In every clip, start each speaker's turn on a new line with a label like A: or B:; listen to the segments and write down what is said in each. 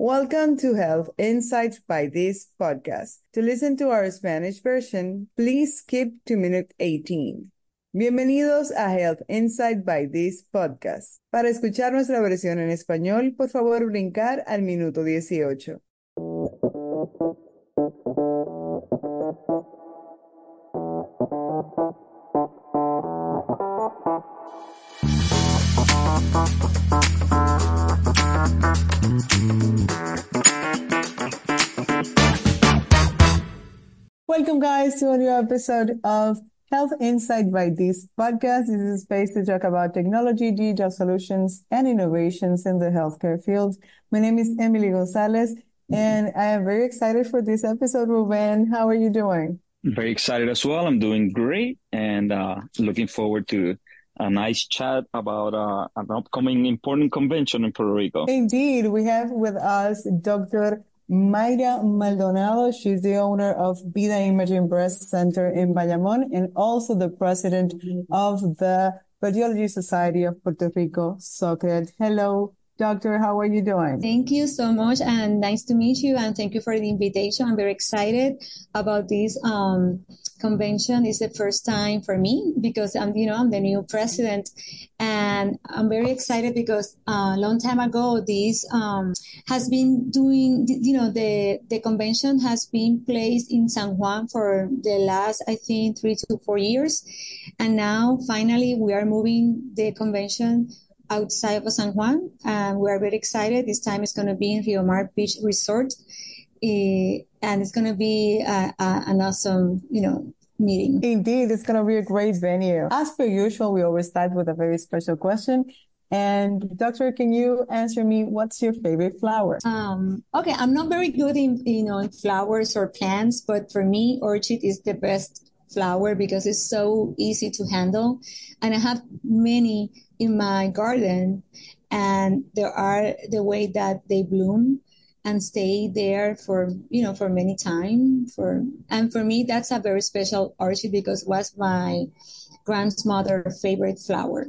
A: Welcome to Health Insights by this podcast. To listen to our Spanish version, please skip to minute 18. Bienvenidos a Health Insight by this podcast. Para escuchar nuestra versión en español, por favor brincar al minuto 18. Welcome, guys, to a new episode of Health Insight by this podcast. This is a space to talk about technology, digital solutions, and innovations in the healthcare field. My name is Emily Gonzalez, and I am very excited for this episode. Ruben, how are you doing?
B: Very excited as well. I'm doing great, and looking forward to a nice chat about an upcoming important convention in Puerto Rico.
A: Indeed, we have with us Dr. Mayra Maldonado. She's the owner of Vida Imaging Breast Center in Bayamón and also the president of the Radiology Society of Puerto Rico, SOCRED. Hello, doctor. How are you doing?
C: Thank you so much, and nice to meet you, and thank you for the invitation. I'm very excited about this convention. It's the first time for me because I'm the new president, and I'm very excited because a long time ago this has been doing, the convention has been placed in San Juan for the last, I think, 3 to 4 years, and now finally we are moving the convention outside of San Juan, and we are very excited. This time it's going to be in Rio Mar Beach Resort, and it's going to be an awesome, meeting.
A: Indeed, it's going to be a great venue. As per usual, we always start with a very special question. And doctor, can you answer me, what's your favorite flower?
C: Okay, I'm not very good in flowers or plants, but for me, orchid is the best flower because it's so easy to handle, and I have many in my garden, and there are the way that they bloom and stay there for many time. And for me, that's a very special orchid because it was my grandmother's favorite flower.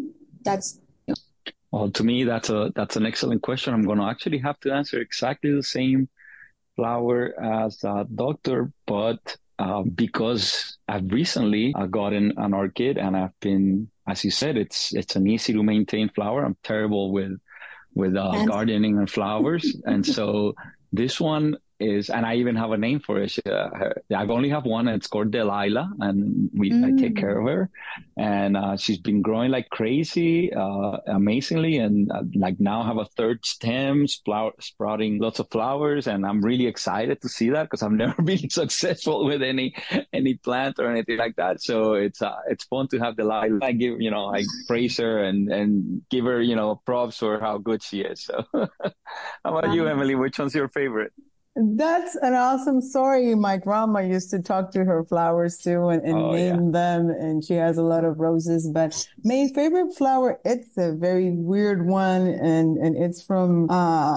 B: Well, to me, that's an excellent question. I'm going to actually have to answer exactly the same flower as doctor, but because I've recently gotten an orchid, and I've been, as you said, it's an easy to maintain flower. I'm terrible with gardening and flowers, and so this one is, and I even have a name for it. I only have one, and it's called Delilah, and I take care of her, and she's been growing like crazy, amazingly, and like now have a third stem, sprouting lots of flowers, and I'm really excited to see that because I've never been successful with any plant or anything like that. So it's fun to have Delilah. I praise her and give her props for how good she is. So how about you, Emily? Which one's your favorite?
A: That's an awesome story. My grandma used to talk to her flowers too and name them, and she has a lot of roses. But my favorite flower, it's a very weird one, and it's from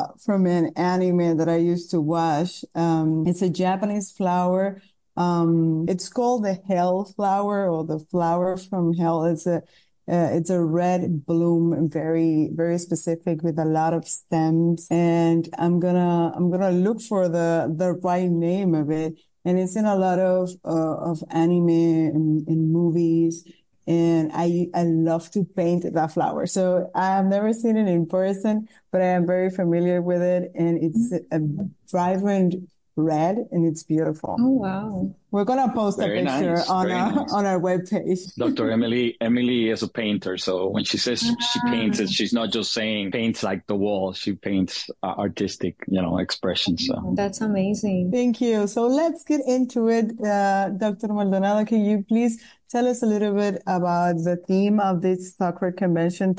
A: an anime that I used to watch. It's a Japanese flower. It's called the Hell flower, or the flower from hell. It's a red bloom, very, very specific with a lot of stems. And I'm gonna look for the right name of it. And it's in a lot of anime and movies. And I love to paint that flower. So I've never seen it in person, but I am very familiar with it. And it's a vibrant red, and it's beautiful.
C: Oh, wow.
A: We're going to post
B: Very
A: a picture
B: nice.
A: on our webpage.
B: Dr. Emily is a painter. So when she says she paints it, she's not just saying paints like the wall. She paints artistic, expressions. So.
C: That's amazing.
A: Thank you. So let's get into it. Dr. Maldonado, can you please tell us a little bit about the theme of this SOCRED Convention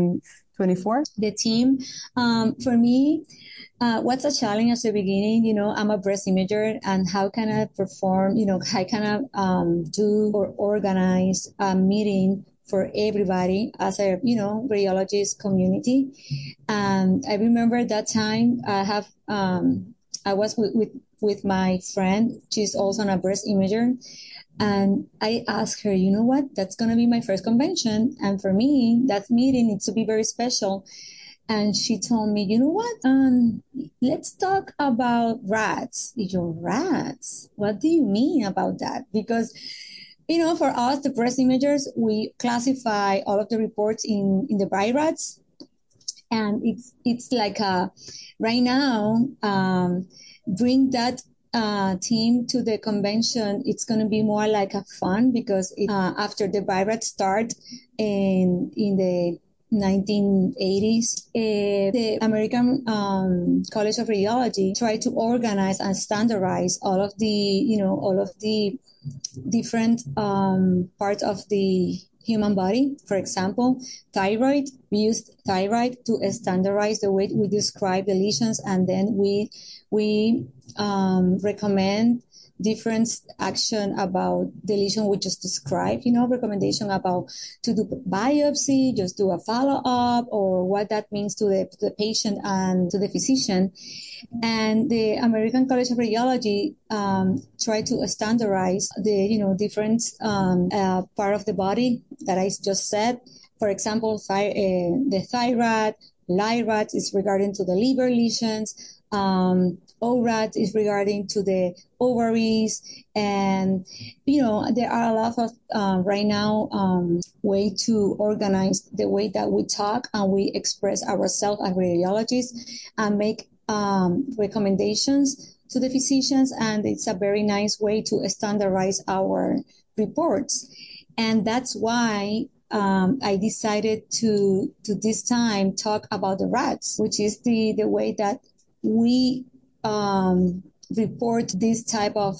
A: 2024?
C: The theme, for me, what's a challenge at the beginning? I'm a breast imager, and how can I perform, how can I do or organize a meeting for everybody as a, radiologist community. And I remember that time I was with my friend. She's also a breast imager. And I asked her, you know what, that's going to be my first convention. And for me, that meeting needs to be very special. And she told me, you know what? Let's talk about rats. Your rats? What do you mean about that? Because, for us, the breast imagers, we classify all of the reports in the BI-RADS. And it's like right now, bring that team to the convention. It's going to be more like a fun because after the BI-RADS start in the 1980s, the American College of Radiology tried to organize and standardize all of the different parts of the human body. For example, thyroid. We used thyroid to standardize the way we describe the lesions, and then we recommend different action about the lesion we just described, recommendation about to do biopsy, just do a follow-up, or what that means to the patient and to the physician. And the American College of Radiology tried to standardize the different part of the body that I just said. For example, the thyroid, LIRAD is regarding to the liver lesions, ORAD is regarding to the ovaries, and there are a lot of right now way to organize the way that we talk and we express ourselves as radiologists and make recommendations to the physicians, and it's a very nice way to standardize our reports. And that's why I decided to this time talk about the rats, which is the way that we report this type of,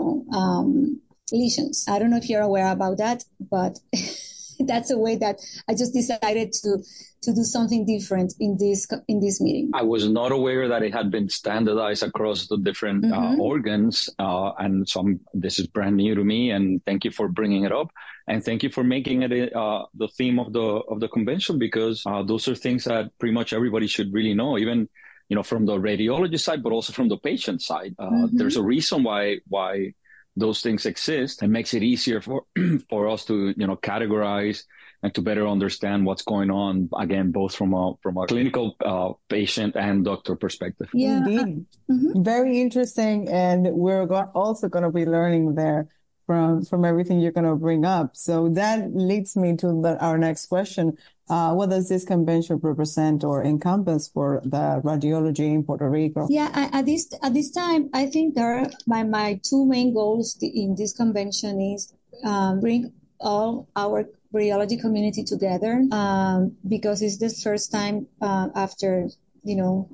C: lesions. I don't know if you're aware about that, but that's a way that I just decided to do something different in this meeting.
B: I was not aware that it had been standardized across the different organs, and this is brand new to me. And thank you for bringing it up, and thank you for making it the theme of the convention, because those are things that pretty much everybody should really know, even from the radiology side, but also from the patient side. There's a reason why those things exist, and makes it easier for us to categorize and to better understand what's going on, again, both from a clinical patient and doctor perspective.
A: Yeah. Indeed. Very interesting. And we're also going to be learning there from everything you're going to bring up. So that leads me to our next question. What does this convention represent or encompass for the radiology in Puerto Rico?
C: Yeah, at this time, I think my two main goals in this convention is bring all our radiology community together, because it's the first time after 3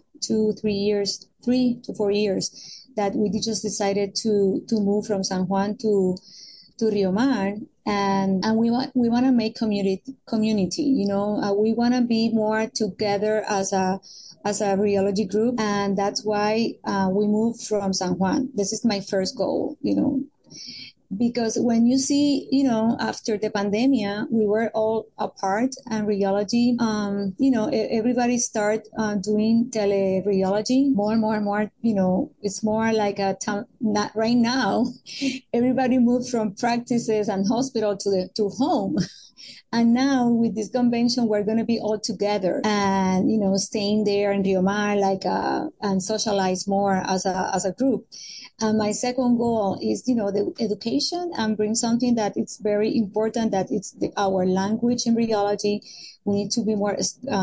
C: to 4 years that we just decided to move from San Juan to Rio Mar, and we want to make community. We want to be more together as a radiology group, and that's why we moved from San Juan. This is my first goal, because when you see, after the pandemic, we were all apart, and radiology, everybody start doing teleradiology more and more. It's more like not right now. Everybody moved from practices and hospital to home. And now with this convention, we're going to be all together and, staying there in Rio Mar, and socialize more as a group. And my second goal is, the education, and bring something that it's very important, that it's our language in radiology. We need to be more,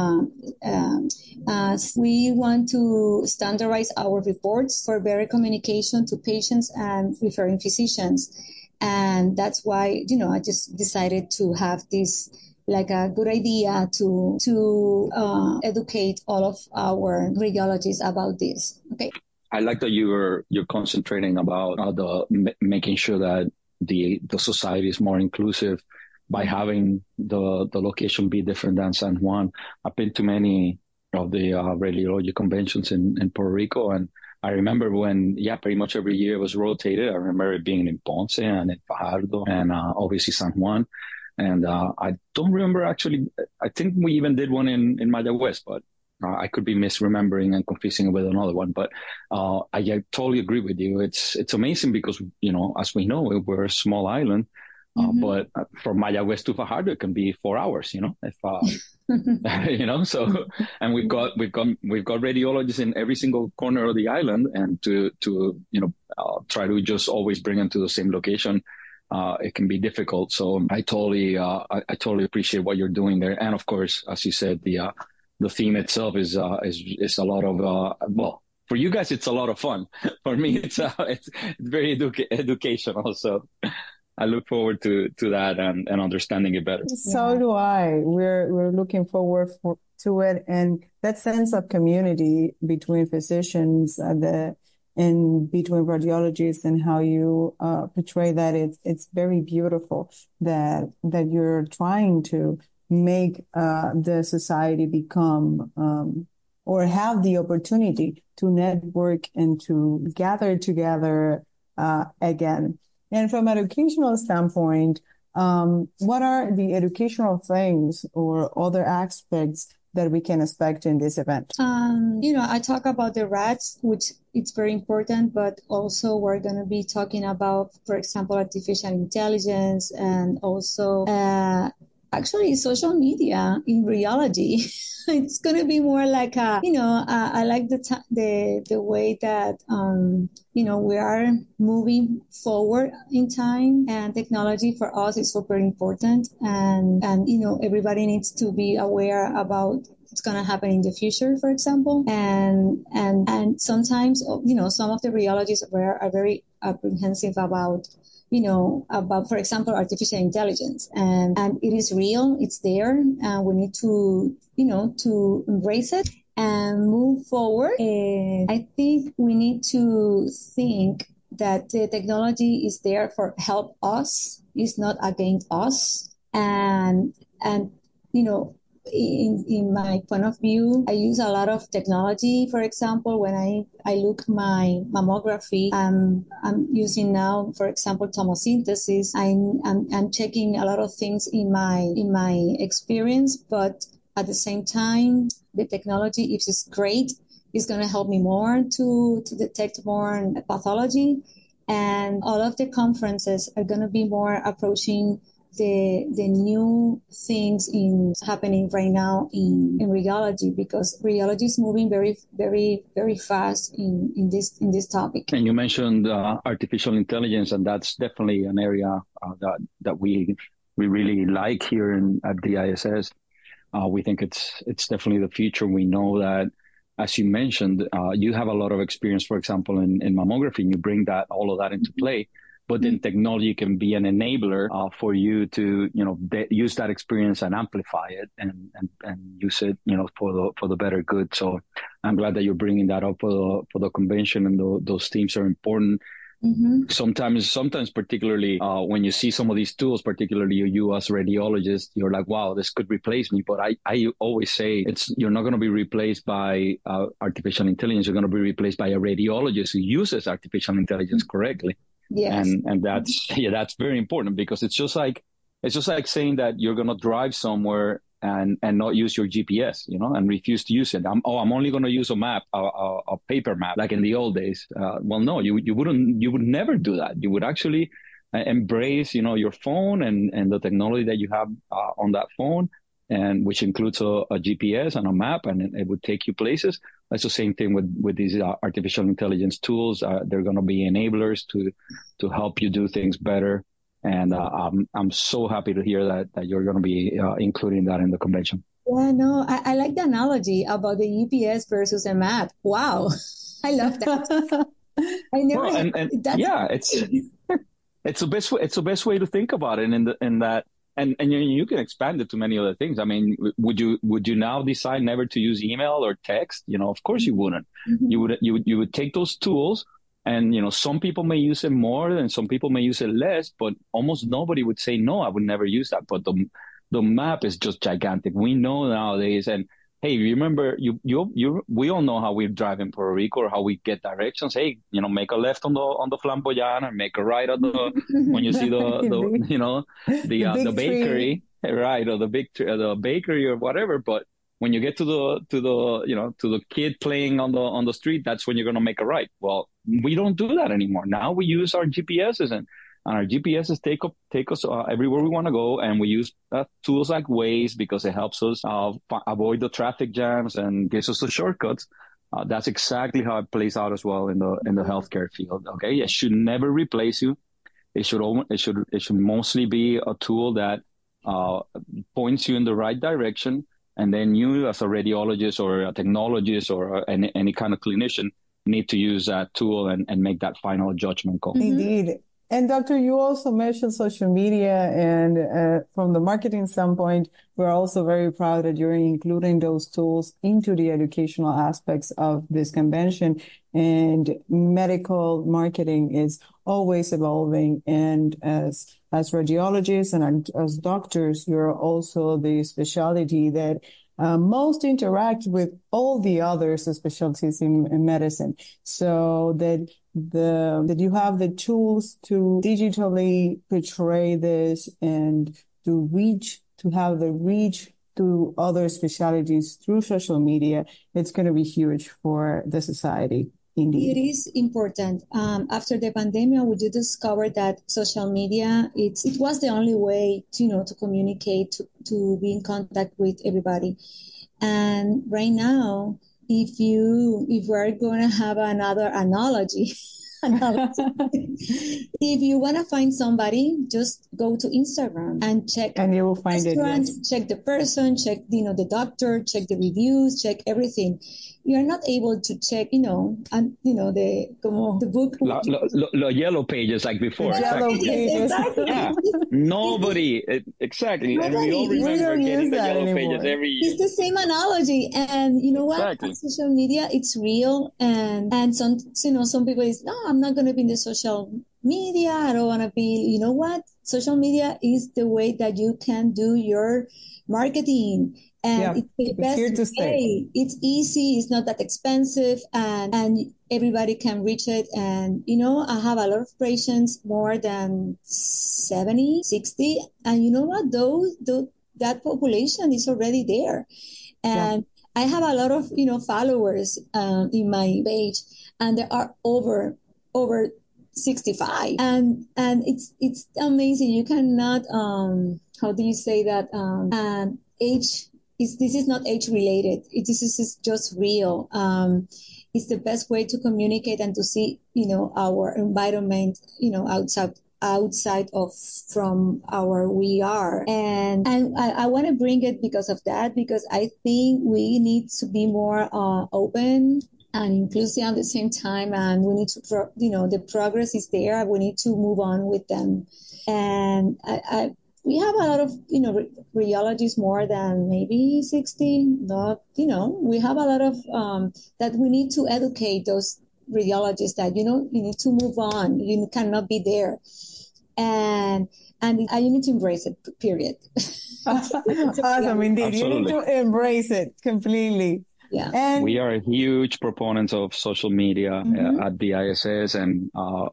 C: we want to standardize our reports for better communication to patients and referring physicians. And that's why, I just decided to have this like a good idea to educate all of our radiologists about this. Okay.
B: I like that you're concentrating about making sure that the society is more inclusive by having the location be different than San Juan. I've been to many of the radiology conventions in Puerto Rico, and I remember when, pretty much every year it was rotated. I remember it being in Ponce and in Fajardo and obviously San Juan. And I don't remember actually, I think we even did one in Mayagüez, but I could be misremembering and confusing it with another one. But I totally agree with you. It's amazing because, as we know, we're a small island. But from Mayagüez to Fajardo, it can be 4 hours, if So, and we've got radiologists in every single corner of the island, and to try to just always bring them to the same location, it can be difficult. So I totally appreciate what you're doing there. And of course, as you said, the theme itself is a lot of, for you guys, it's a lot of fun. For me, it's very educational. So I look forward to that and understanding it better.
A: So do I. We're looking forward to it, and that sense of community between physicians and between radiologists, and how you portray that, it's very beautiful that you're trying to make the society become or have the opportunity to network and to gather together again. And from an educational standpoint, what are the educational things or other aspects that we can expect in this event?
C: I talk about the rats, which it's very important, but also we're going to be talking about, for example, artificial intelligence, and also actually social media in radiology. It's going to be more like I like the way that we are moving forward in time, and technology for us is super important, and everybody needs to be aware about what's going to happen in the future, for example, and sometimes some of the radiologists are very apprehensive about for example, artificial intelligence, and it is real, it's there, and we need to embrace it and move forward. I think we need to think that the technology is there for help us, it's not against us, and in my point of view, I use a lot of technology. For example, when I look my mammography, I'm using now, for example, tomosynthesis. I'm checking a lot of things in my experience, but at the same time, the technology, if it's great, is going to help me more to detect more pathology. And all of the conferences are going to be more approaching the new things happening right now in radiology, because radiology is moving very, very, very fast in this topic.
B: And you mentioned artificial intelligence, and that's definitely an area that we really like here at the ISS. We think it's definitely the future. We know that, as you mentioned, you have a lot of experience, for example, in mammography, and you bring all of that into play. But then technology can be an enabler for you to, use that experience and amplify it and use it, for the better good. So I'm glad that you're bringing that up for the convention, and those themes are important. Mm-hmm. Sometimes, particularly when you see some of these tools, particularly you as radiologists, you're like, wow, this could replace me. But I always say you're not going to be replaced by artificial intelligence. You're going to be replaced by a radiologist who uses artificial intelligence correctly. Yes. And that's very important, because it's just like saying that you're going to drive somewhere and not use your GPS, and refuse to use it. I'm only going to use a map, a paper map, like in the old days. Well, no, you would never do that. You would actually embrace, your phone and the technology that you have on that phone, and which includes a GPS and a map, and it would take you places. That's the same thing with these artificial intelligence tools. They're going to be enablers to help you do things better. And I'm so happy to hear that you're going to be including that in the convention.
C: Yeah, no, I like the analogy about the GPS versus a map. Wow, I love that. I never.
B: Well, it's the best way. It's the best way to think about it, in that. And you can expand it to many other things. I mean, would you now decide never to use email or text? Of course you wouldn't. Mm-hmm. You would take those tools, and some people may use it more and some people may use it less, but almost nobody would say no, I would never use that. But the map is just gigantic. We know nowadays, and hey, remember we all know how we drive in Puerto Rico, or how we get directions. Hey, make a left on the Flamboyant, and make a right on when you see the bakery, right, or the bakery or whatever. But when you get to the kid playing on the street, that's when you're going to make a right. Well, we don't do that anymore. Now we use our GPSs, And our GPSs take us everywhere we want to go, and we use tools like Waze because it helps us avoid the traffic jams and gives us the shortcuts. That's exactly how it plays out as well in the healthcare field. Okay, it should never replace you. It should mostly be a tool that points you in the right direction, and then you, as a radiologist or a technologist or any kind of clinician, need to use that tool and make that final judgment call.
A: Indeed. And Doctor, you also mentioned social media, and from the marketing standpoint, we're also very proud that you're including those tools into the educational aspects of this convention. And medical marketing is always evolving. And as radiologists and as doctors, you're also the specialty that most interact with all the other specialties in medicine, so that you have the tools to digitally portray this and to have the reach to other specialties through social media. It's going to be huge for the society. Indeed.
C: It is important. After the pandemic, we did discover that social media, it was the only way to communicate, to be in contact with everybody. And right now, if we're going to have another analogy, if you want to find somebody, just go to Instagram and check.
A: And you will find it. Yes.
C: Check the person, check, the doctor, check the reviews, check everything. You're not able to check, the book.
B: The yellow pages like before.
A: Yellow pages.
C: Exactly.
B: Yeah. Nobody. Exactly. And we all remember getting the yellow pages every year.
C: It's the same analogy. And you know what? Social media, it's real. And some people is, no, I'm not going to be in the social media. I don't want to be, you know what? Social media is the way that you can do your marketing. And it's the best way. It's easy. It's not that expensive, and everybody can reach it. And, I have a lot of patients, more than 70, 60. And you know what? That population is already there. And I have a lot of, followers in my page, and there are over 65. And it's amazing. You cannot, how do you say that? Age. This is not age related. This is just real. It's the best way to communicate and to see, our environment, outside of from our we are. And I want to bring it because of that, because I think we need to be more open and inclusive at the same time. And we need to, the progress is there. We need to move on with them. And we have a lot of, radiologists, more than maybe 60, not, we have a lot of, that we need to educate those radiologists that, you need to move on. You cannot be there. And you need to embrace it, period.
A: Awesome, indeed.
B: Absolutely.
A: You need to embrace it completely.
C: Yeah.
A: And
B: we are huge proponents of social media at the ISS, and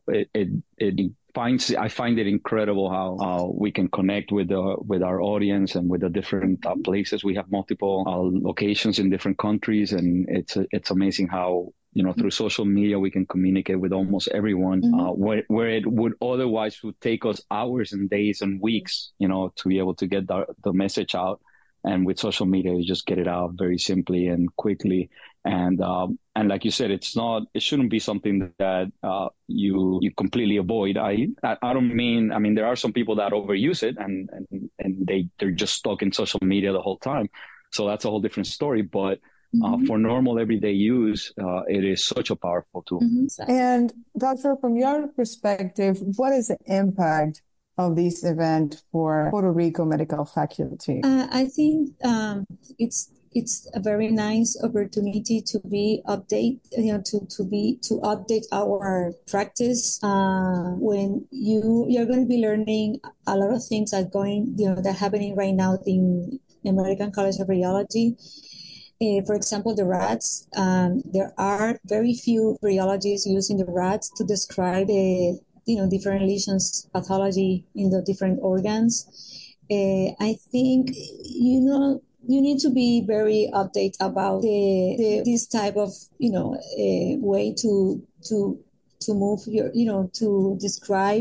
B: I find it incredible how we can connect with our audience and with the different places. We have multiple locations in different countries, and it's amazing how through social media we can communicate with almost everyone. Where it would otherwise take us hours and days and weeks, to be able to get the message out. And with social media, you just get it out very simply and quickly. And like you said, it shouldn't be something that you completely avoid. I don't mean, there are some people that overuse it and they're just stuck in social media the whole time. So that's a whole different story. But for normal everyday use, it is such a powerful tool.
A: And Doctor, from your perspective, what is the impact of this event for Puerto Rico medical faculty?
C: I think it's a very nice opportunity to be update, to update our practice. When you're going to be learning a lot of things that that are happening right now in American College of Radiology. For example, the RADS. There are very few radiologists using the RADS to describe the different lesions pathology in the different organs. I think, you need to be very updated about this type of, way to move your, to describe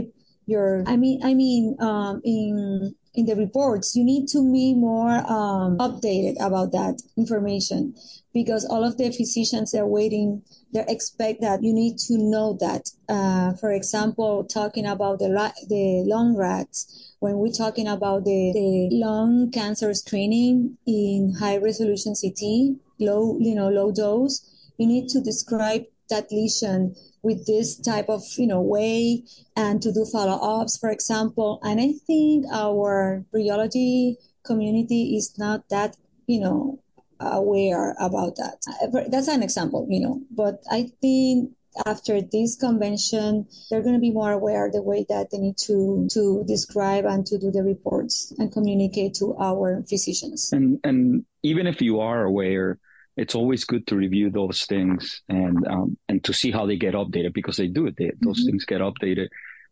C: in the reports, you need to be more updated about that information, because all of the physicians are waiting. They expect that you need to know that. For example, talking about the lung rats, when we're talking about the lung cancer screening in high resolution CT, low dose, you need to describe that lesion with this type of, way, and to do follow-ups, for example. And I think our radiology community is not that, aware about that. That's an example, but I think after this convention, they're going to be more aware of the way that they need to describe and to do the reports and communicate to our physicians.
B: And even if you are aware, it's always good to review those things and to see how they get updated, because they do. Those things get updated.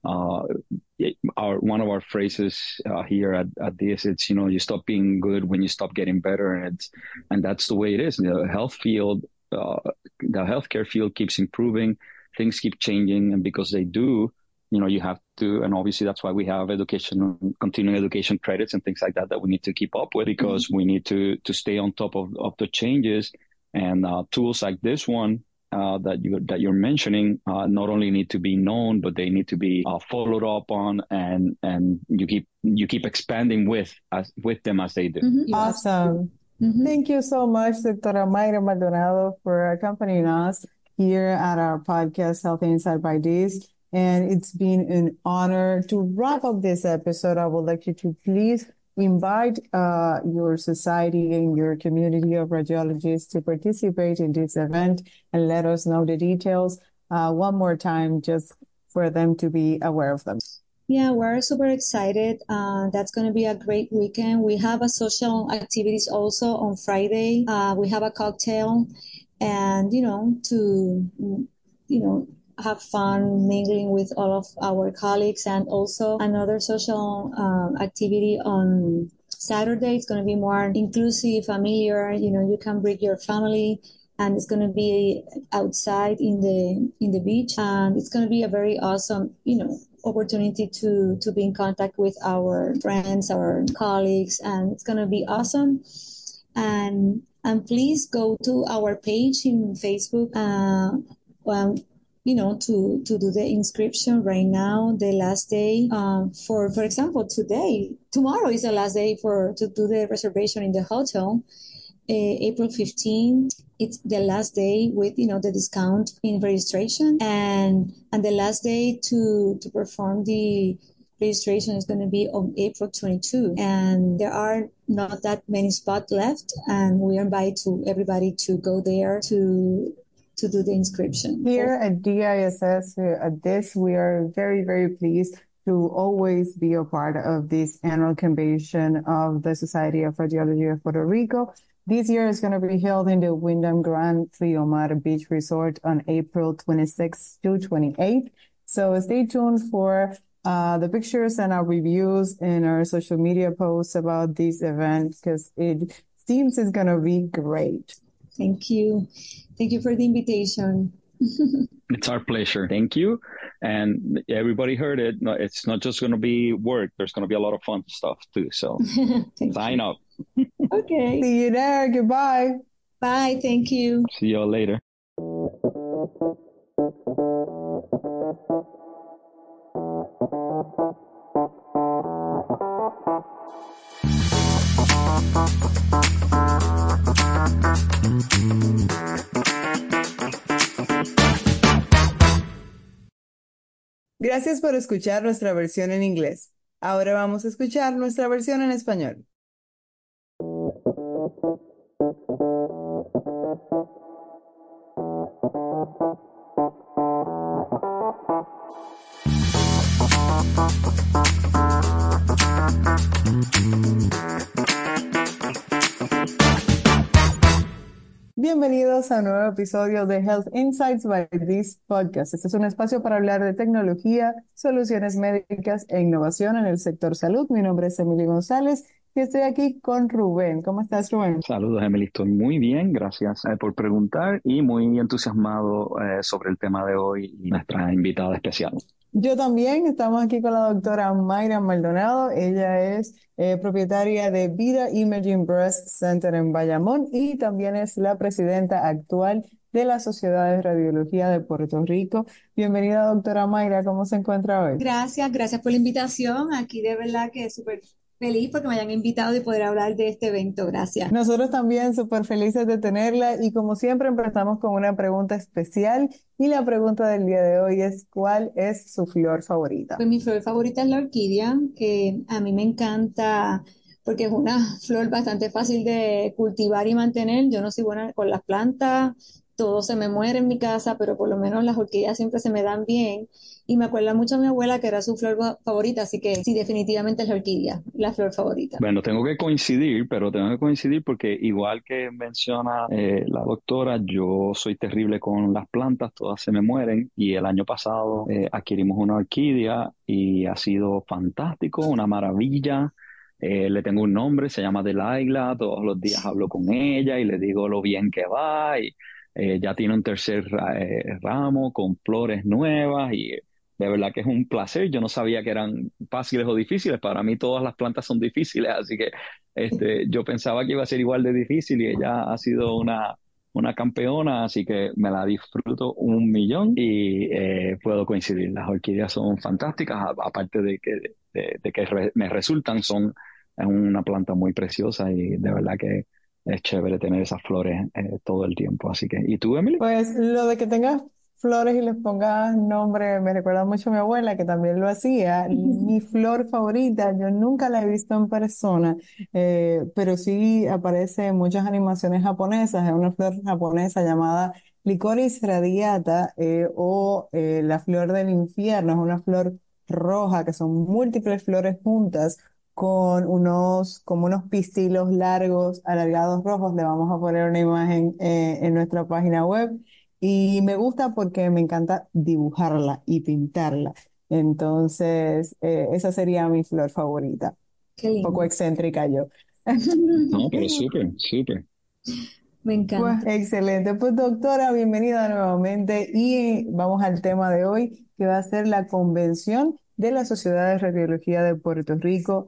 B: One of our phrases here at this, it's, you stop being good when you stop getting better, and that's the way it is. The healthcare field keeps improving, things keep changing, and because they do, you have to, and obviously that's why we have continuing education credits and things like that we need to keep up with, because we need to stay on top of the changes. And tools like this one that you're mentioning not only need to be known, but they need to be followed up on, and you keep expanding with them as they do.
A: Awesome. Thank you so much, Dr. Mayra Maldonado, for accompanying us here at our podcast, Health Insight by Diz. And it's been an honor. To wrap up this episode, I would like you to please invite your society and your community of radiologists to participate in this event and let us know the details one more time, just for them to be aware of them.
C: Yeah, we're super excited. That's going to be a great weekend. We have a social activities also on Friday. We have a cocktail, and, to, have fun mingling with all of our colleagues, and also another social activity on Saturday. It's going to be more inclusive, familiar. You can bring your family, and it's going to be outside in the beach, and it's going to be a very awesome, opportunity to be in contact with our friends, our colleagues, and it's going to be awesome. And please go to our page in Facebook. To do the inscription right now. The last day for example, tomorrow is the last day to do the reservation in the hotel. April 15th, it's the last day with, the discount in registration, and the last day to perform the registration is going to be on April 22, and there are not that many spots left, and we invite everybody to go there to do the inscription.
A: Here at DISS, at this, we are very, very pleased to always be a part of this annual convention of the Society of Radiology of Puerto Rico. This year is going to be held in the Wyndham Grand Triomar Beach Resort on April 26th to 28th. So stay tuned for the pictures and our reviews and our social media posts about this event, because it seems it's going to be great.
C: Thank you. Thank you for the invitation.
B: It's our pleasure. Thank you. And everybody heard it. No, it's not just going to be work. There's going to be a lot of fun stuff too. So sign up.
C: Okay.
A: See you there. Goodbye.
C: Bye. Thank you.
B: See you all later.
A: Gracias por escuchar nuestra versión en inglés. Ahora vamos a escuchar nuestra versión en español. Bienvenidos a un nuevo episodio de Health Insights by Diz Podcast. Este es un espacio para hablar de tecnología, soluciones médicas e innovación en el sector salud. Mi nombre es Emily González y estoy aquí con Rubén. ¿Cómo estás, Rubén?
B: Saludos, Emily. Estoy muy bien. Gracias por preguntar y muy entusiasmado sobre el tema de hoy y nuestra invitada especial.
A: Yo también, estamos aquí con la doctora Mayra Maldonado. Ella es propietaria de Vida Imaging Breast Center en Bayamón y también es la presidenta actual de la Sociedad de Radiología de Puerto Rico. Bienvenida, doctora Mayra, ¿cómo se encuentra hoy?
C: Gracias por la invitación. Aquí de verdad que súper feliz porque me hayan invitado y poder hablar de este evento. Gracias.
A: Nosotros también súper felices de tenerla y como siempre empezamos con una pregunta especial y la pregunta del día de hoy es ¿cuál es su flor favorita?
C: Pues mi flor favorita es la orquídea, que a mí me encanta porque es una flor bastante fácil de cultivar y mantener. Yo no soy buena con las plantas, todo se me muere en mi casa, pero por lo menos las orquídeas siempre se me dan bien. Y me acuerda mucho a mi abuela que era su flor favorita, así que sí, definitivamente es la orquídea, la flor favorita.
B: Bueno, tengo que coincidir, pero tengo que coincidir porque igual que menciona la doctora, yo soy terrible con las plantas, todas se me mueren y el año pasado adquirimos una orquídea y ha sido fantástico, una maravilla. Le tengo un nombre, se llama Delilah, todos los días hablo con ella y le digo lo bien que va y ya tiene un tercer ramo con flores nuevas y de verdad que es un placer. Yo no sabía que eran fáciles o difíciles. Para mí todas las plantas son difíciles, así que yo pensaba que iba a ser igual de difícil y ella ha sido una campeona, así que me la disfruto un millón y puedo coincidir. Las orquídeas son fantásticas, aparte de que me resultan, son una planta muy preciosa y de verdad que es chévere tener esas flores todo el tiempo. Así que, ¿y tú, Emily?
A: Pues lo de que tengas flores y les pongas nombre me recuerda mucho a mi abuela que también lo hacía. Mi flor favorita, yo nunca la he visto en persona, pero sí aparece en muchas animaciones japonesas. Es una flor japonesa llamada Licorice radiata o la flor del infierno. Es una flor roja que son múltiples flores juntas con como unos pistilos largos, alargados rojos. Le vamos a poner una imagen en nuestra página web. Y me gusta porque me encanta dibujarla y pintarla. Entonces, esa sería mi flor favorita.
C: Qué
A: Un poco
C: lindo.
A: excéntrica yo.
B: No, pero súper, súper.
C: Me
A: Pues
C: encanta.
A: excelente. Pues doctora, bienvenida nuevamente y vamos al tema de hoy, que va a ser la convención de la Sociedad de Radiología de Puerto Rico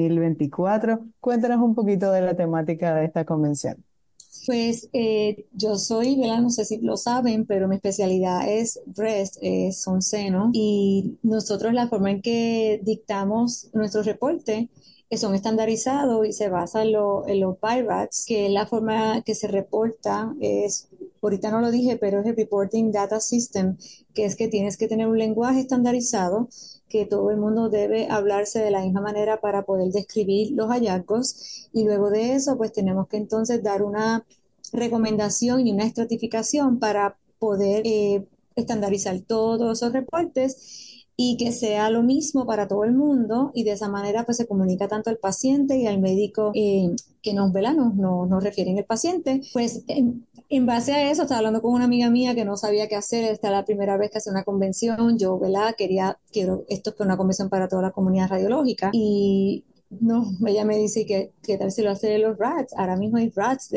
A: 2024. Cuéntanos un poquito de la temática de esta convención.
C: Pues yo soy, ¿verdad? No sé si lo saben, pero mi especialidad es breast, son senos, y nosotros la forma en que dictamos nuestros reportes son estandarizados y se basan en los BIRATs, que es la forma que se reporta, ahorita no lo dije, pero es el Reporting Data System, que es que tienes que tener un lenguaje estandarizado que todo el mundo debe hablarse de la misma manera para poder describir los hallazgos y luego de eso pues tenemos que entonces dar una recomendación y una estratificación para poder estandarizar todos esos reportes y que sea lo mismo para todo el mundo y de esa manera pues se comunica tanto al paciente y al médico que nos, ¿verdad? Nos refieren el paciente. Pues en base a eso, estaba hablando con una amiga mía que no sabía qué hacer, esta es la primera vez que hace una convención, yo, ¿verdad? Quiero, esto es una convención para toda la comunidad radiológica y no, ella me dice que qué tal si lo hace los RATs. Ahora mismo hay RATs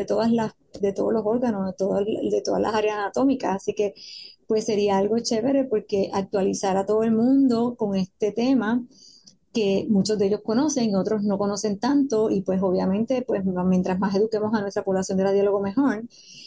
C: de todos los órganos, de todas las áreas anatómicas, así que pues sería algo chévere porque actualizar a todo el mundo con este tema que muchos de ellos conocen, otros no conocen tanto y pues obviamente pues mientras más eduquemos a nuestra población de radiólogos mejor.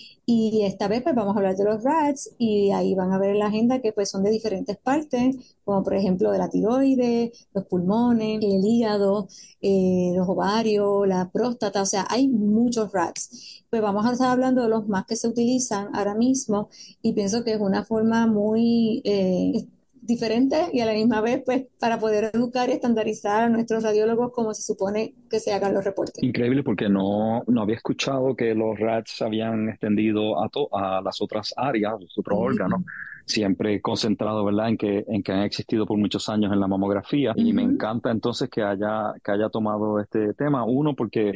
C: Y esta vez pues vamos a hablar de los RATs y ahí van a ver en la agenda que pues son de diferentes partes, como por ejemplo de la tiroides, los pulmones, el hígado, los ovarios, la próstata, o sea, hay muchos RATs. Pues vamos a estar hablando de los más que se utilizan ahora mismo y pienso que es una forma muy diferente y a la misma vez pues para poder educar y estandarizar a nuestros radiólogos como se supone que se hagan los reportes.
B: Increíble porque no había escuchado que los RATs se habían extendido a las otras áreas, los otros órganos,
C: Sí.
B: siempre concentrado, ¿verdad?, en que han existido por muchos años en la mamografía. Y me
C: Ujú.
B: encanta entonces que haya tomado este tema. Uno, porque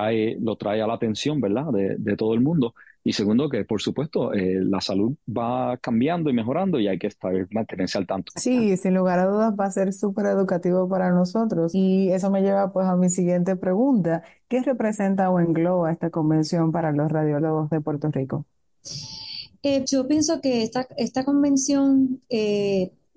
B: lo trae a la atención, ¿verdad?, de todo el mundo. Y segundo, que por supuesto la salud va cambiando y mejorando y hay que mantenerse al tanto.
A: Sí, sin lugar a dudas va a ser súper educativo para nosotros. Y eso me lleva pues a mi siguiente pregunta. ¿Qué representa o engloba esta convención para los radiólogos de Puerto Rico?
C: Yo pienso que esta convención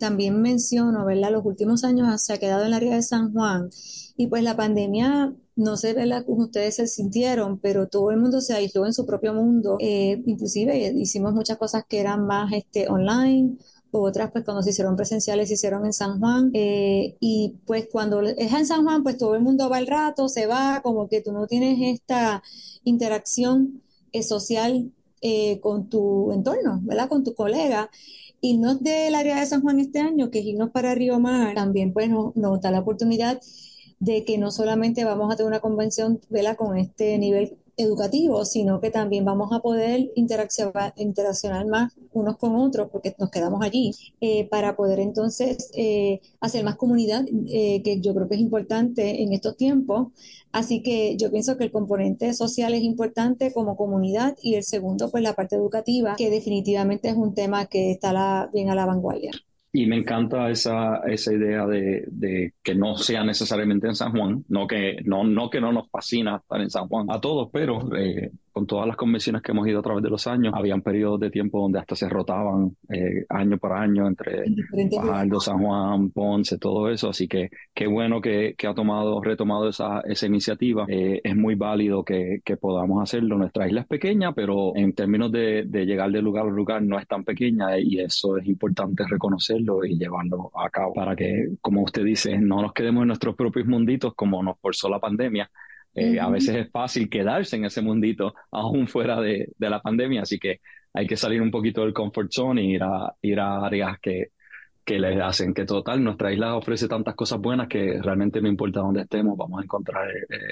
C: también menciono, ¿verdad? Los últimos años se ha quedado en el área de San Juan y pues la pandemia, no sé, ¿verdad?, cómo ustedes se sintieron, pero todo el mundo se aisló en su propio mundo. Inclusive hicimos muchas cosas que eran más online, otras pues cuando se hicieron presenciales se hicieron en San Juan, y pues cuando es en San Juan pues todo el mundo va al rato, se va, como que tú no tienes esta interacción social con tu entorno, ¿verdad? Con tu colega. Irnos del área de San Juan este año, que es irnos para Río Mar, también pues nos da la oportunidad de que no solamente vamos a tener una convención, ¿verdad?, con este nivel educativo, sino que también vamos a poder interaccionar más unos con otros, porque nos quedamos allí, para poder entonces hacer más comunidad, que yo creo que es importante en estos tiempos. Así que yo pienso que el componente social es importante como comunidad y el segundo, pues la parte educativa, que definitivamente es un tema que está bien a la vanguardia.
B: Y me encanta esa idea de que no sea necesariamente en San Juan, no que no nos fascina estar en San Juan a todos, pero con todas las convenciones que hemos ido a través de los años, habían periodos de tiempo donde hasta se rotaban año por año entre Fajardo, San Juan, Ponce, todo eso. Así que qué bueno que ha retomado esa iniciativa. Es muy válido que podamos hacerlo. Nuestra isla es pequeña, pero en términos de llegar de lugar a lugar no es tan pequeña, y eso es importante reconocerlo y llevarlo a cabo para que, como usted dice, no nos quedemos en nuestros propios munditos como nos forzó la pandemia. A veces es fácil quedarse en ese mundito aún fuera de la pandemia, así que hay que salir un poquito del comfort zone y ir a áreas que les hacen que total, nuestra isla ofrece tantas cosas buenas que realmente no importa dónde estemos, vamos a encontrar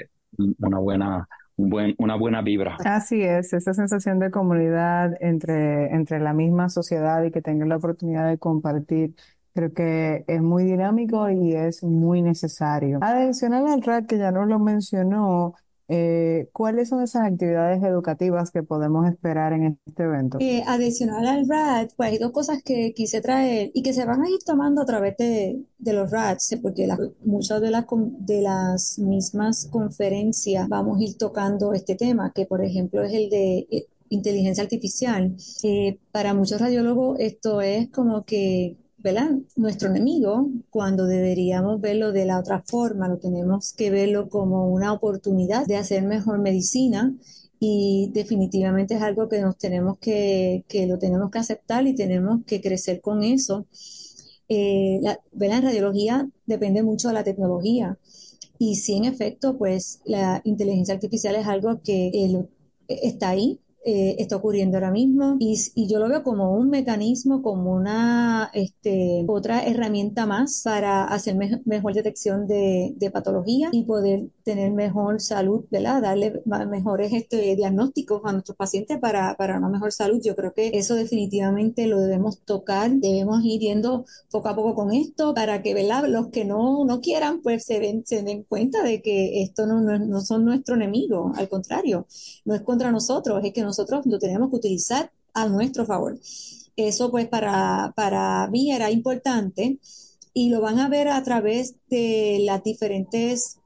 B: una buena vibra.
A: Así es, esa sensación de comunidad entre la misma sociedad y que tengan la oportunidad de compartir, creo que es muy dinámico y es muy necesario. Adicional al RAD, que ya nos lo mencionó, ¿cuáles son esas actividades educativas que podemos esperar en este evento?
C: Adicional al RAD, pues hay dos cosas que quise traer y que se van a ir tomando a través de los RADs, porque muchas de las mismas conferencias vamos a ir tocando este tema, que por ejemplo es el de inteligencia artificial. Para muchos radiólogos esto es como que, ¿verdad?, nuestro enemigo, cuando deberíamos verlo de la otra forma, lo tenemos que verlo como una oportunidad de hacer mejor medicina, y definitivamente es algo que lo tenemos que aceptar y tenemos que crecer con eso. ¿Verdad? En radiología depende mucho de la tecnología, y sí, en efecto, pues la inteligencia artificial es algo que está ahí, está ocurriendo ahora mismo, y yo lo veo como un mecanismo, como una otra herramienta más para hacer mejor detección de patología y poder tener mejor salud, ¿verdad? Darle mejores diagnósticos a nuestros pacientes para una mejor salud. Yo creo que eso definitivamente lo debemos tocar, debemos ir yendo poco a poco con esto para que, ¿verdad?, los que no quieran pues se den cuenta de que esto no son nuestro enemigo, al contrario, no es contra nosotros, es que nosotros lo tenemos que utilizar a nuestro favor. Eso pues para mí era importante, y lo van a ver a través de las diferentes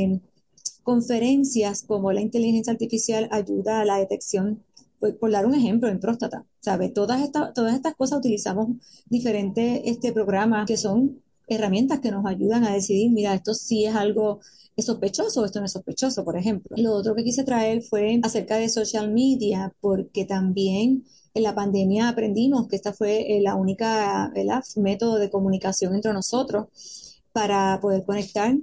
C: conferencias, como la inteligencia artificial ayuda a la detección, por dar un ejemplo, en próstata, ¿sabes? Todas estas cosas utilizamos diferentes programas que son herramientas que nos ayudan a decidir, mira, esto sí es algo sospechoso o esto no es sospechoso, por ejemplo. Lo otro que quise traer fue acerca de social media, porque también en la pandemia aprendimos que esta fue la única, ¿verdad?, método de comunicación entre nosotros para poder conectar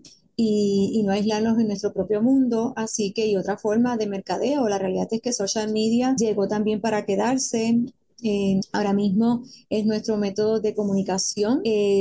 C: y no aislarnos en nuestro propio mundo. Así que, y otra forma de mercadeo, la realidad es que social media llegó también para quedarse. Ahora mismo es nuestro método de comunicación,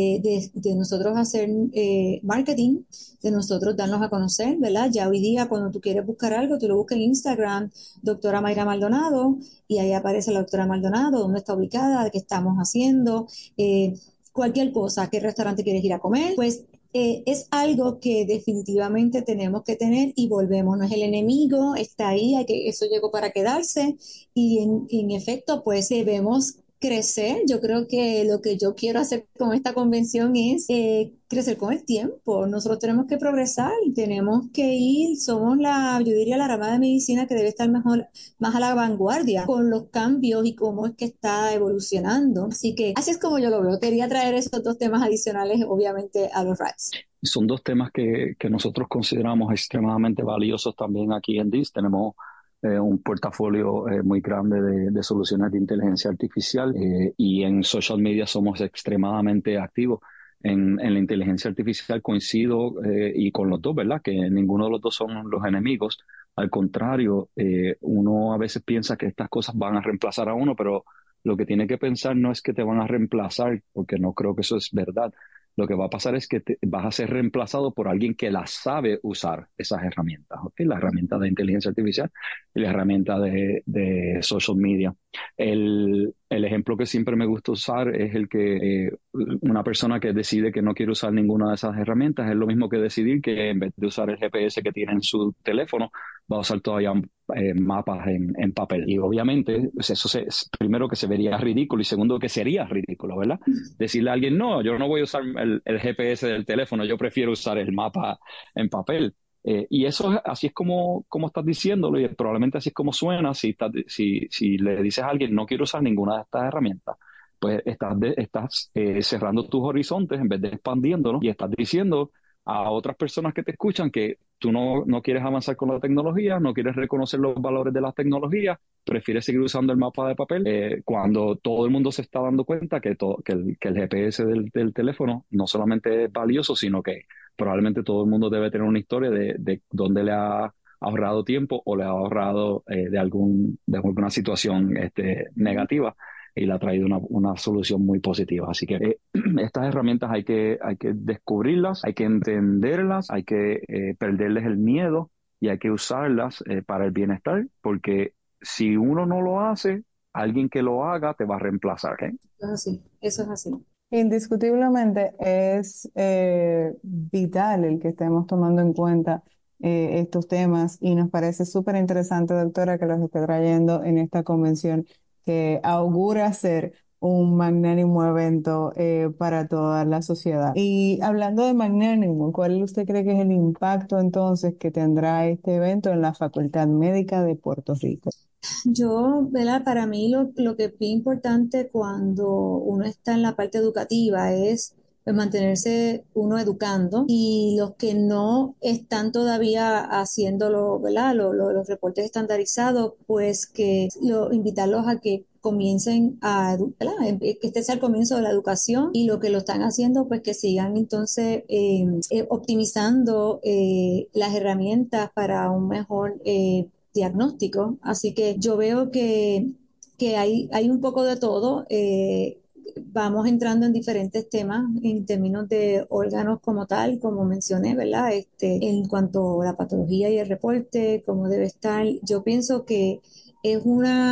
C: de nosotros hacer marketing, de nosotros darnos a conocer, ¿verdad? Ya hoy día cuando tú quieres buscar algo, tú lo buscas en Instagram, doctora Mayra Maldonado, y ahí aparece la doctora Maldonado, dónde está ubicada, qué estamos haciendo, cualquier cosa, qué restaurante quieres ir a comer, pues es algo que definitivamente tenemos que tener, y volvemos, no es el enemigo, está ahí, eso llegó para quedarse, y en efecto pues debemos crecer. Yo creo que lo que yo quiero hacer con esta convención es crecer con el tiempo. Nosotros tenemos que progresar y tenemos que ir, somos yo diría la rama de medicina que debe estar mejor, más a la vanguardia con los cambios y cómo es que está evolucionando. Así que así es como yo lo veo. Quería traer esos dos temas adicionales, obviamente, a los RATs.
B: Son dos temas que nosotros consideramos extremadamente valiosos también aquí en DIS. Tenemos un portafolio muy grande de soluciones de inteligencia artificial y en social media somos extremadamente activos. En la inteligencia artificial coincido y con los dos, ¿verdad? Que ninguno de los dos son los enemigos. Al contrario, uno a veces piensa que estas cosas van a reemplazar a uno, pero lo que tiene que pensar no es que te van a reemplazar, porque no creo que eso es verdad. Lo que va a pasar es que vas a ser reemplazado por alguien que las sabe usar esas herramientas, ¿ok? La herramienta de inteligencia artificial y la herramienta de social media. El ejemplo que siempre me gusta usar es el que una persona que decide que no quiere usar ninguna de esas herramientas es lo mismo que decidir que en vez de usar el GPS que tiene en su teléfono, va a usar todavía mapas en papel. Y obviamente, pues primero que se vería ridículo y segundo que sería ridículo, ¿verdad? Decirle a alguien, no, yo no voy a usar el GPS del teléfono, yo prefiero usar el mapa en papel. Y eso así es como estás diciéndolo y probablemente así es como suena si le dices a alguien no quiero usar ninguna de estas herramientas, pues estás cerrando tus horizontes en vez de expandiéndolos y estás diciendo a otras personas que te escuchan que tú no quieres avanzar con la tecnología, no quieres reconocer los valores de las tecnologías, prefieres seguir usando el mapa de papel cuando todo el mundo se está dando cuenta que el GPS del teléfono no solamente es valioso, sino que probablemente todo el mundo debe tener una historia de dónde le ha ahorrado tiempo o le ha ahorrado de alguna situación negativa y le ha traído una solución muy positiva. Así que estas herramientas hay que descubrirlas, hay que entenderlas, hay que perderles el miedo y hay que usarlas para el bienestar, porque si uno no lo hace, alguien que lo haga te va a reemplazar, ¿ok?
C: Eso es así, eso es así.
A: Indiscutiblemente es vital el que estemos tomando en cuenta estos temas y nos parece súper interesante, doctora, que los esté trayendo en esta convención que augura ser un magnánimo evento para toda la sociedad. Y hablando de magnánimo, ¿cuál usted cree que es el impacto entonces que tendrá este evento en la Facultad Médica de Puerto Rico?
C: Yo, ¿verdad? Para mí lo que es bien importante cuando uno está en la parte educativa es pues, mantenerse uno educando y los que no están todavía haciéndolo, ¿verdad? Los reportes estandarizados, pues invitarlos a que comiencen ¿verdad? Que este sea el comienzo de la educación y lo que lo están haciendo, pues que sigan entonces optimizando las herramientas para un mejor diagnóstico. Así que yo veo que hay un poco de todo. Vamos entrando en diferentes temas en términos de órganos como tal, como mencioné, ¿verdad? En cuanto a la patología y el reporte, cómo debe estar. Yo pienso que es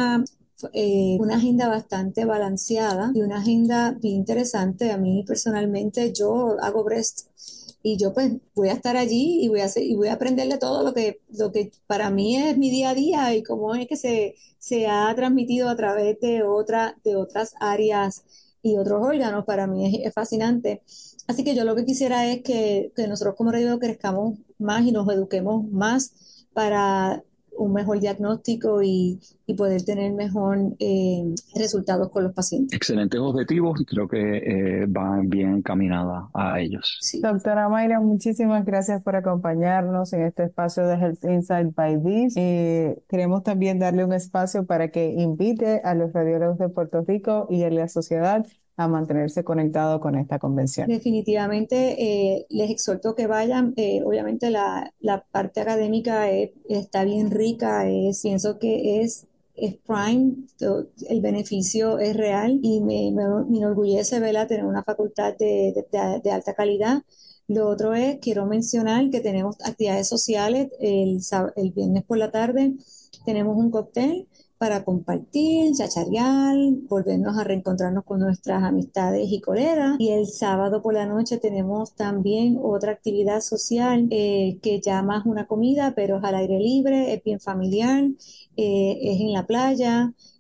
C: una agenda bastante balanceada y una agenda bien interesante. A mí personalmente yo hago breast y yo pues voy a estar allí y voy a aprenderle todo lo que para mí es mi día a día y cómo es que se ha transmitido a través de otras áreas y otros órganos. Para mí es fascinante. Así que yo lo que quisiera es que nosotros como radio crezcamos más y nos eduquemos más para un mejor diagnóstico y poder tener mejor resultados con los pacientes.
B: Excelentes objetivos y creo que van bien encaminada a ellos.
C: Sí.
A: Doctora Mayra, muchísimas gracias por acompañarnos en este espacio de Health Insight by DIS. Queremos también darle un espacio para que invite a los radiólogos de Puerto Rico y a la sociedad a mantenerse conectado con esta convención.
C: Definitivamente les exhorto que vayan. Obviamente la parte académica está bien rica, pienso que es prime, el beneficio es real y me enorgullece verla tener una facultad de alta calidad. Lo otro quiero mencionar que tenemos actividades sociales el viernes por la tarde, tenemos un cóctel para compartir, chacharear, volvernos a reencontrarnos con nuestras amistades y colegas. Y el sábado por la noche tenemos también otra actividad social que ya más una comida, pero es al aire libre, es bien familiar, es en la playa.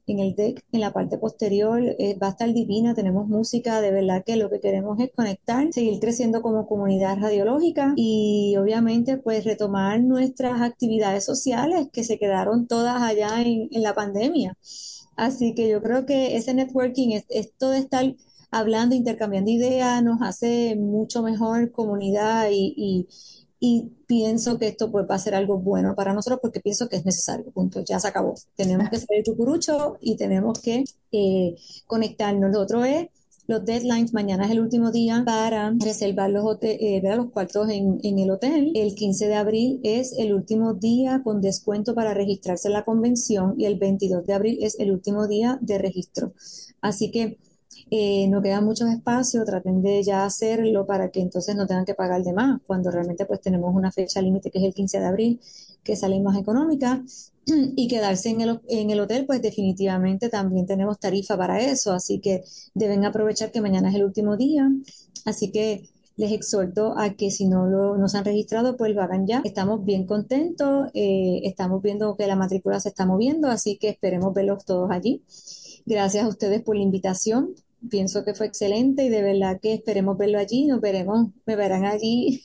C: en el deck, en la parte posterior, va a estar divina, tenemos música, de verdad que lo que queremos es conectar, seguir creciendo como comunidad radiológica y obviamente pues retomar nuestras actividades sociales que se quedaron todas allá en la pandemia. Así que yo creo que ese networking, esto de estar hablando, intercambiando ideas, nos hace mucho mejor comunidad y pienso que esto pues va a ser algo bueno para nosotros porque pienso que es necesario, punto, ya se acabó. Tenemos que salir cucurucho y tenemos que conectarnos. Lo otro es los deadlines. Mañana es el último día para reservar los cuartos en el hotel. El 15 de abril es el último día con descuento para registrarse en la convención y el 22 de abril es el último día de registro. Así que no queda mucho espacio, traten de ya hacerlo para que entonces no tengan que pagar de más, cuando realmente pues tenemos una fecha límite que es el 15 de abril, que sale más económica, y quedarse en el hotel, pues definitivamente también tenemos tarifa para eso, así que deben aprovechar que mañana es el último día, así que les exhorto a que si no se han registrado, pues lo hagan ya. Estamos bien contentos, estamos viendo que la matrícula se está moviendo, así que esperemos verlos todos allí. Gracias a ustedes por la invitación. Pienso que fue excelente y de verdad que esperemos verlo allí. Me verán allí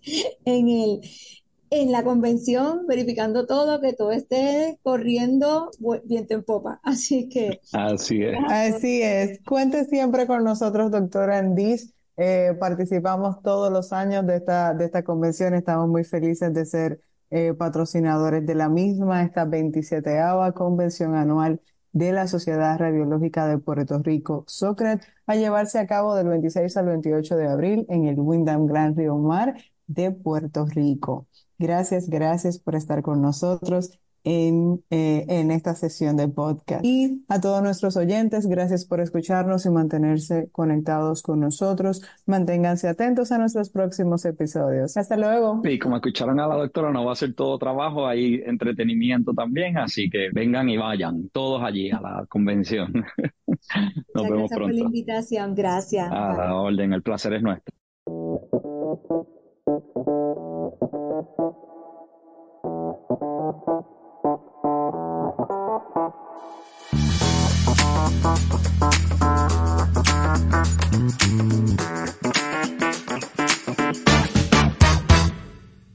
C: en la convención, verificando todo, que todo esté corriendo viento en popa. Así que.
B: Así es.
A: Así es. Cuente siempre con nosotros, doctora Andiz. Participamos todos los años de esta convención. Estamos muy felices de ser patrocinadores de la misma, esta 27ª convención anual de la Sociedad Radiológica de Puerto Rico, SOCRED, a llevarse a cabo del 26 al 28 de abril en el Wyndham Grand Rio Mar de Puerto Rico. Gracias por estar con nosotros en esta sesión de podcast. Y a todos nuestros oyentes, gracias por escucharnos y mantenerse conectados con nosotros. Manténganse atentos a nuestros próximos episodios. Hasta luego.
B: Y como escucharon a la doctora, no va a ser todo trabajo, hay entretenimiento también, así que vengan y vayan todos allí a la convención. Nos vemos
C: Gracias
B: pronto.
C: por la invitación. Gracias.
B: A la orden, el placer es nuestro.